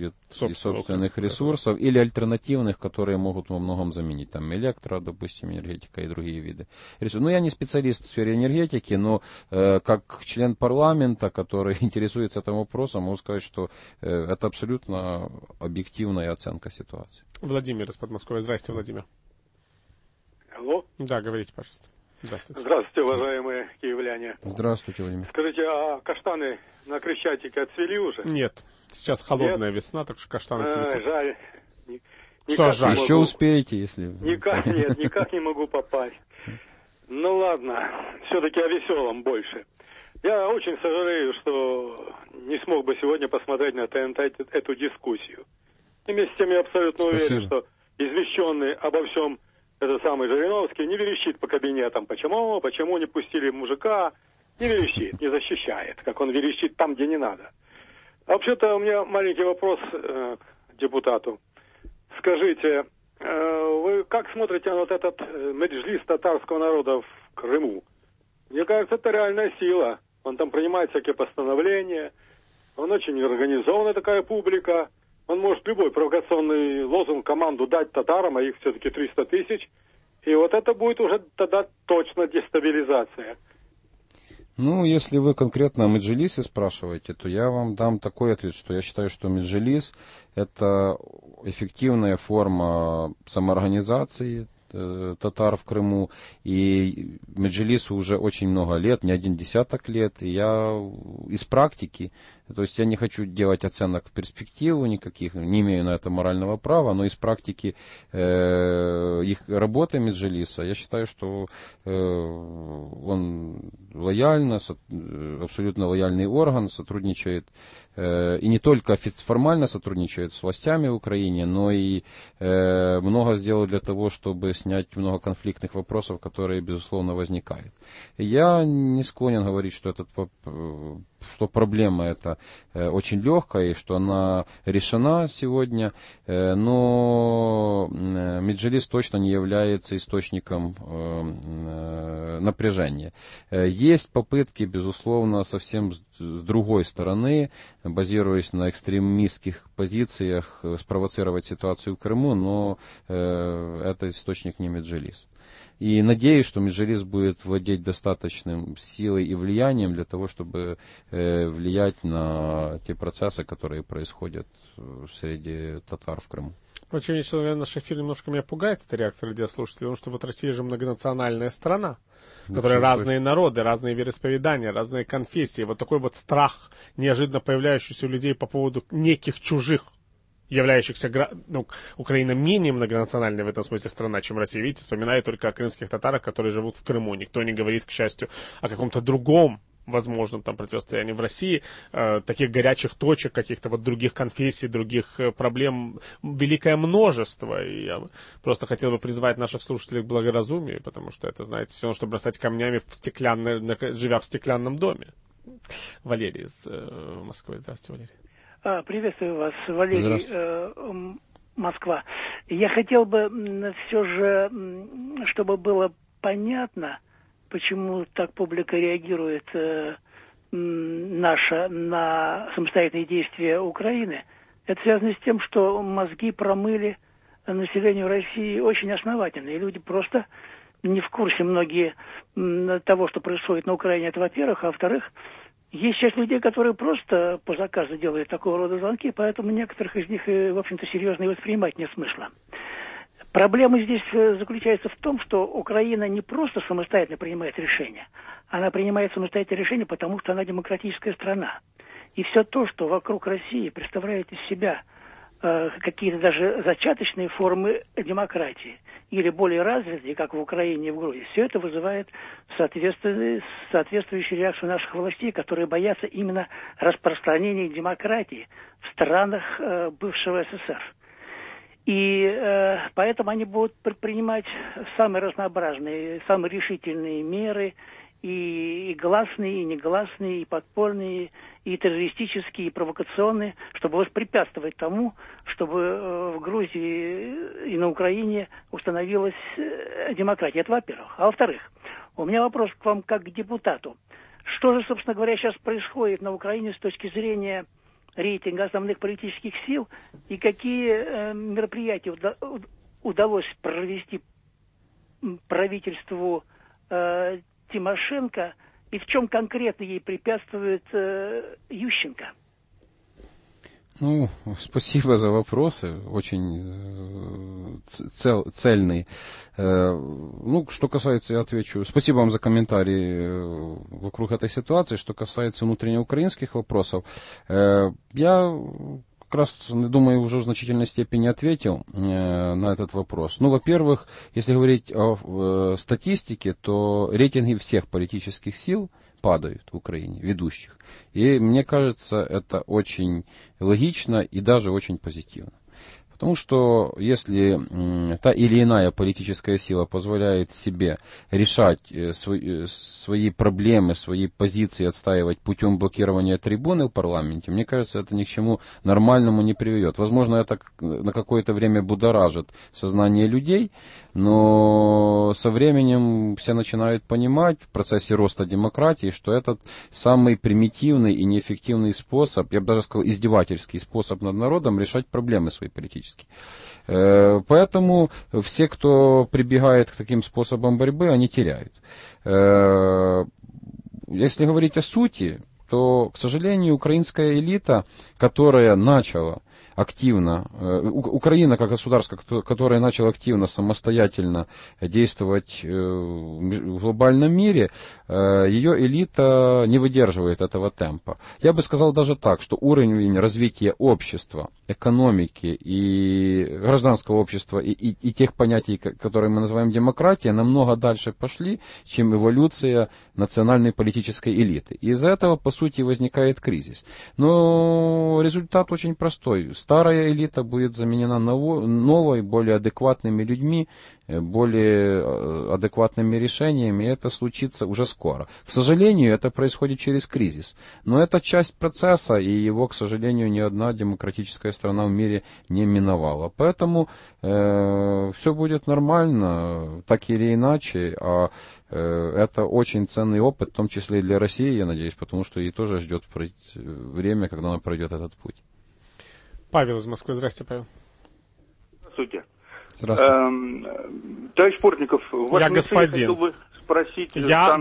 будет из собственных ресурсов или альтернативных, которые могут во многом заменить. Там электро, допустим, энергетика и другие виды ресурсов. Ну, я не специалист в сфере энергетики, но как член парламента, который интересуется этим вопросом, могу сказать, что это абсолютно объективная оценка ситуации. Владимир из Подмосковья. Здравствуйте, Владимир. Алло. Да, говорите, пожалуйста. Здравствуйте. Здравствуйте, уважаемые киевляне. Здравствуйте, Владимир. Скажите, а каштаны на Крещатике отцвели уже? Нет, сейчас холодная весна, так что каштаны цветут. Жаль. Что жаль? Еще успеете, если... Никак не могу попасть. Ну ладно, все-таки о веселом больше. Я очень сожалею, что не смог бы сегодня посмотреть на ТНТ эту дискуссию. И вместе с тем я абсолютно уверен, что извещенный обо всем этот самый Жириновский не верещит по кабинетам. Почему не пустили мужика? Не верещит, не защищает, как он верещит там, где не надо. А вообще-то у меня маленький вопрос к депутату. Скажите, вы как смотрите на вот этот меджлис татарского народа в Крыму? Мне кажется, это реальная сила. Он там принимает всякие постановления. Он очень организованная такая публика. Он может любой провокационный лозунг, команду дать татарам, а их все-таки 300 тысяч. И вот это будет уже тогда точно дестабилизация. Ну, если вы конкретно о Меджлисе спрашиваете, то я вам дам такой ответ, что я считаю, что Меджлис – это эффективная форма самоорганизации татар в Крыму, и Меджлису уже очень много лет, не один десяток лет, и я из практики, то есть я не хочу делать оценок в перспективу никаких, не имею на это морального права, но из практики их работы Меджлиса, я считаю, что он лояльно, абсолютно лояльный орган, сотрудничает, и не только формально сотрудничает с властями в Украине, но и много сделал для того, чтобы снять много конфликтных вопросов, которые, безусловно, возникают. Я не склонен говорить, что что проблема эта очень легкая, и что она решена сегодня, но Меджлис точно не является источником напряжения. Есть попытки, безусловно, совсем с другой стороны, базируясь на экстремистских позициях, спровоцировать ситуацию в Крыму, но это источник не Меджлис. И надеюсь, что Меджлис будет владеть достаточным силой и влиянием для того, чтобы влиять на те процессы, которые происходят среди татар в Крыму. Очень, наверное, наш эфир немножко меня пугает, эта реакция радиослушателей, потому что вот Россия же многонациональная страна, в которой разные народы, разные вероисповедания, разные конфессии. Вот такой вот страх, неожиданно появляющийся у людей по поводу неких чужих, являющихся, Украина менее многонациональная в этом смысле страна, чем Россия. Видите, вспоминаю только о крымских татарах, которые живут в Крыму. Никто не говорит, к счастью, о каком-то другом возможном там противостоянии в России. Таких горячих точек, каких-то вот других конфессий, других проблем великое множество. И я просто хотел бы призвать наших слушателей к благоразумию, потому что это, знаете, все равно, что бросать камнями живя в стеклянном доме. Валерий из Москвы. Здравствуйте, Валерий. Приветствую вас, Валерий, Москва. Я хотел бы все же, чтобы было понятно, почему так публика реагирует наша на самостоятельные действия Украины. Это связано с тем, что мозги промыли населению России очень основательно. И люди просто не в курсе многие того, что происходит на Украине, это во-первых. А во-вторых, есть часть людей, которые просто по заказу делают такого рода звонки, поэтому некоторых из них, в общем-то, серьезно и воспринимать нет смысла. Проблема здесь заключается в том, что Украина не просто самостоятельно принимает решения, она принимает самостоятельное решение, потому что она демократическая страна. И все то, что вокруг России представляет из себя какие-то даже зачаточные формы демократии или более развитые, как в Украине и в Грузии, все это вызывает соответствующую реакцию наших властей, которые боятся именно распространения демократии в странах бывшего СССР. И поэтому они будут предпринимать самые разнообразные, самые решительные меры, и гласные, и негласные, и подпольные, и террористические, и провокационные, чтобы воспрепятствовать тому, чтобы в Грузии и на Украине установилась демократия. Это во-первых. А во-вторых, у меня вопрос к вам как к депутату. Что же, собственно говоря, сейчас происходит на Украине с точки зрения рейтинг основных политических сил и какие мероприятия удалось провести правительству Тимошенко и в чем конкретно ей препятствует Ющенко? Ну, спасибо за вопросы, очень цельные. Ну, что касается, я отвечу, спасибо вам за комментарии вокруг этой ситуации. Что касается внутреннеукраинских вопросов, я как раз, думаю, уже в значительной степени ответил на этот вопрос. Ну, во-первых, если говорить о статистике, то рейтинги всех политических сил падают в Украине, ведущих. И мне кажется, это очень логично и даже очень позитивно. Потому что если та или иная политическая сила позволяет себе решать свои проблемы, свои позиции отстаивать путем блокирования трибуны в парламенте, мне кажется, это ни к чему нормальному не приведет. Возможно, это на какое-то время будоражит сознание людей, но со временем все начинают понимать в процессе роста демократии, что этот самый примитивный и неэффективный способ, я бы даже сказал, издевательский способ над народом решать проблемы свои политические. Поэтому все, кто прибегает к таким способам борьбы, они теряют. Если говорить о сути, то, к сожалению, украинская элита, которая начала активно, Украина как государство, которое начало активно, самостоятельно действовать в глобальном мире, ее элита не выдерживает этого темпа. Я бы сказал даже так, что уровень развития общества, экономики и гражданского общества и тех понятий, которые мы называем демократия, намного дальше пошли, чем эволюция национальной политической элиты. И из-за этого, по сути, возникает кризис. Но результат очень простой. Старая элита будет заменена новой, более адекватными людьми, более адекватными решениями, и это случится уже скоро. К сожалению, это происходит через кризис. Но это часть процесса, и его, к сожалению, ни одна демократическая страна в мире не миновала. Поэтому все будет нормально, так или иначе, а это очень ценный опыт, в том числе и для России, я надеюсь, потому что ей тоже ждет время, когда она пройдет этот путь. Павел из Москвы. Здравствуйте, Павел. Здравствуйте. Здравствуйте. Товарищ Портников, я господин. Хотел бы спросить... Я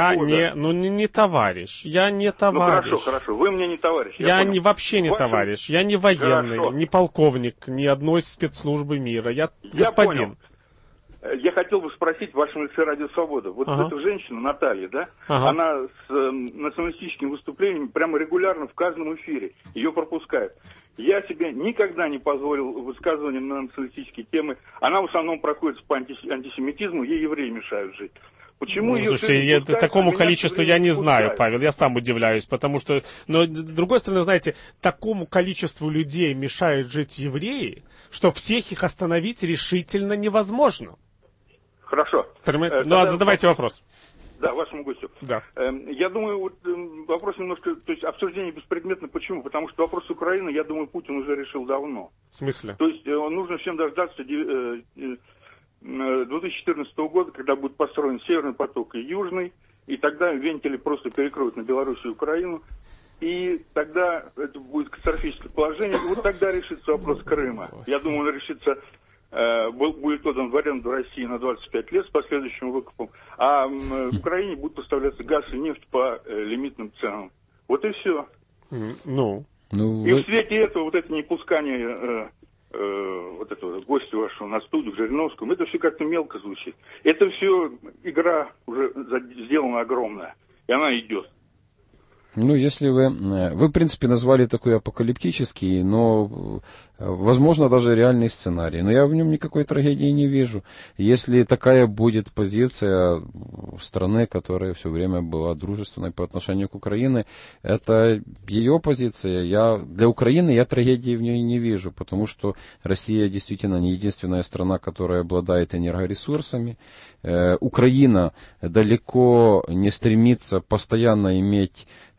не товарищ. Я не товарищ. Ну, хорошо. Вы мне не товарищ. Я вообще не товарищ. Я не военный, не полковник, ни одной спецслужбы мира. Я господин. Понял. Я хотел бы спросить в вашем лице Радио Свобода. Вот эта женщина, Наталья, да? Она с националистическим выступлением прямо регулярно в каждом эфире. Ее пропускают. Я себе никогда не позволил высказывания на националистические темы. Она в основном проходит по антисемитизму, ей евреи мешают жить. Почему ее... Слушайте, такому количеству я не знаю, Павел, я сам удивляюсь, потому что... Но, с другой стороны, знаете, такому количеству людей мешают жить евреи, что всех их остановить решительно невозможно. Хорошо. Ну, задавайте вопрос. Да, вашему гостю. Да. Я думаю, вот вопрос немножко, то есть обсуждение беспредметно. Почему? Потому что вопрос Украины, я думаю, Путин уже решил давно. В смысле? То есть нужно всем дождаться 2014 года, когда будет построен Северный поток и Южный, и тогда вентили просто перекроют на Белоруссию и Украину, и тогда это будет катастрофическое положение, и вот тогда решится вопрос Крыма. Я думаю, он решится... будет отдан в аренду России на 25 лет с последующим выкупом, а в Украине будут поставляться газ и нефть по лимитным ценам. Вот и все. И в свете этого, вот это непускание вот этого гостя вашего на студию, Жириновскому, это все как-то мелко звучит. Это все игра уже сделана огромная, и она идет. Ну, если вы, в принципе, назвали такой апокалиптический, но, возможно, даже реальный сценарий. Но я в нем никакой трагедии не вижу. Если такая будет позиция страны, которая все время была дружественной по отношению к Украине, это ее позиция. Для Украины я трагедии в ней не вижу, потому что Россия действительно не единственная страна, которая обладает энергоресурсами. Украина далеко не стремится постоянно иметь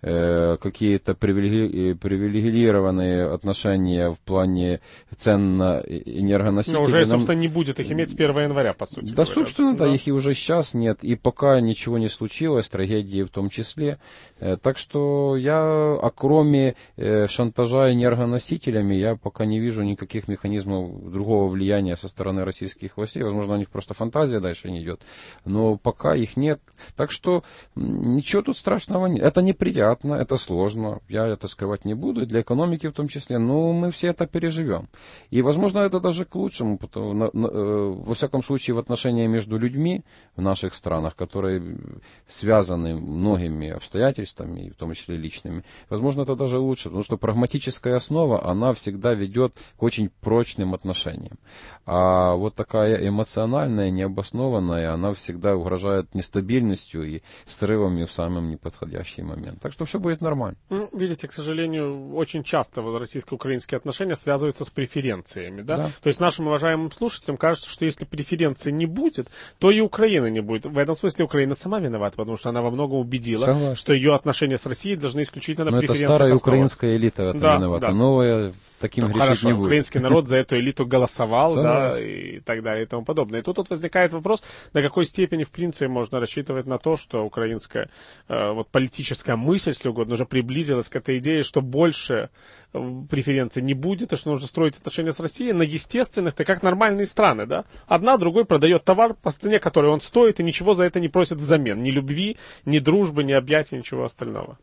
какие-то привилегированные отношения в плане цен на энергоносители. Но уже, собственно, не будет их иметь с 1 января, по сути. Да, собственно, да, их и уже сейчас нет. И пока ничего не случилось, трагедии в том числе. Так что кроме шантажа энергоносителями, я пока не вижу никаких механизмов другого влияния со стороны российских властей. Возможно, у них просто фантазия дальше не идет. Но пока их нет. Так что ничего тут страшного нет. Это неприятно, это сложно. Я это скрывать не буду. И для экономики в том числе. Но мы все это переживем. И, возможно, это даже к лучшему. Во всяком случае, в отношении между людьми в наших странах, которые связаны многими обстоятельствами, в том числе личными, возможно, это даже лучше. Потому что прагматическая основа, она всегда ведет к очень прочным отношениям. А вот такая эмоциональная, необоснованная, она всегда угрожает нестабильностью и срывами в самый неподходящий момент. Так что все будет нормально. Видите, к сожалению, очень часто российско-украинские отношения связываются с преференциями. Да? То есть нашим уважаемым слушателям кажется, что если преференций не будет, то и Украины не будет. В этом смысле Украина сама виновата, потому что она во многом убедила, что ее отношения с Россией должны исключительно на преференциях это старая украинская элита в этом виновата. Да. Новая таким грешить хорошо, не будет. Украинский народ за эту элиту голосовал, да, и так далее, и тому подобное. И тут возникает вопрос, до какой степени, в принципе, можно рассчитывать на то, что украинская политическая мысль, если угодно, уже приблизилась к этой идее, что больше преференций не будет, и что нужно строить отношения с Россией на естественных, так как нормальные страны, да. Одна другой продает товар по цене, который он стоит, и ничего за это не просит взамен. Ни любви, ни дружбы, ни объятий, ничего остального.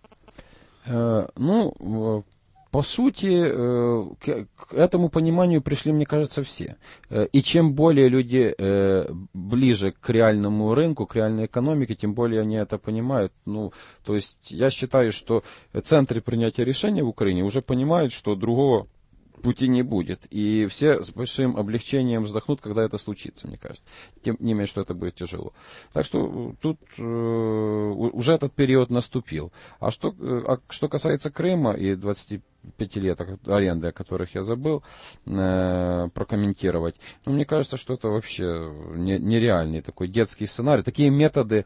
По сути, к этому пониманию пришли, мне кажется, все. И чем более люди ближе к реальному рынку, к реальной экономике, тем более они это понимают. То есть я считаю, что центры принятия решений в Украине уже понимают, что другого пути не будет. И все с большим облегчением вздохнут, когда это случится, мне кажется. Тем не менее, что это будет тяжело. Так что тут уже этот период наступил. А что касается Крыма и 25 лет аренды, о которых я забыл прокомментировать, мне кажется, что это вообще нереальный такой детский сценарий. Такие методы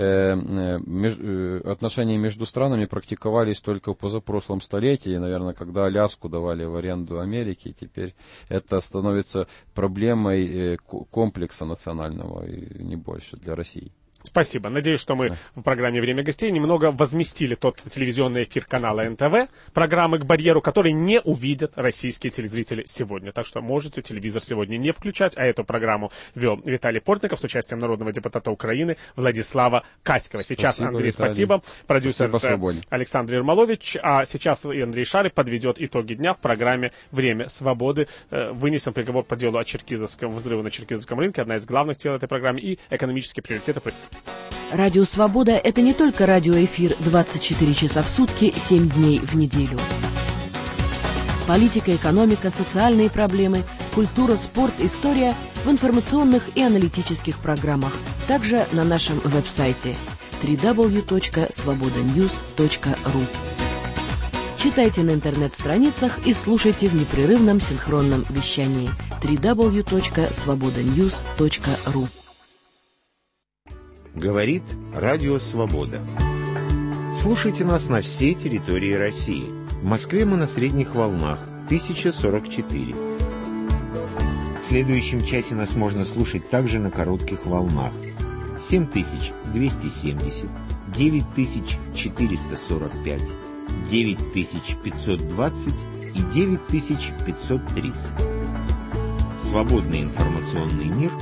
отношений между странами практиковались только в позапрошлом столетии, наверное, когда Аляску давали в аренду Америки. Теперь это становится проблемой комплекса национального и не больше для России. Спасибо. Надеюсь, что мы в программе «Время гостей» немного возместили тот телевизионный эфир канала НТВ, программы «К барьеру», который не увидят российские телезрители сегодня. Так что можете телевизор сегодня не включать, а эту программу вел Виталий Портников с участием народного депутата Украины Владислава Каськова. Сейчас, спасибо, Андрей, Виталий. Спасибо. Продюсер Александр Ермолович. А сейчас и Андрей Шарик подведет итоги дня в программе «Время свободы». Вынесем приговор по делу о взрыве на Черкизовском рынке, одна из главных тем этой программы, и экономические приоритеты. Радио «Свобода» — это не только радиоэфир 24 часа в сутки, 7 дней в неделю. Политика, экономика, социальные проблемы, культура, спорт, история в информационных и аналитических программах. Также на нашем веб-сайте www.svobodanews.ru. Читайте на интернет-страницах и слушайте в непрерывном синхронном вещании www.svobodanews.ru. Говорит Радио Свобода. Слушайте нас на всей территории России. В Москве мы на средних волнах 1044. В следующем часе нас можно слушать также на коротких волнах 7270, 9445, 9520 и 9530. Свободный информационный мир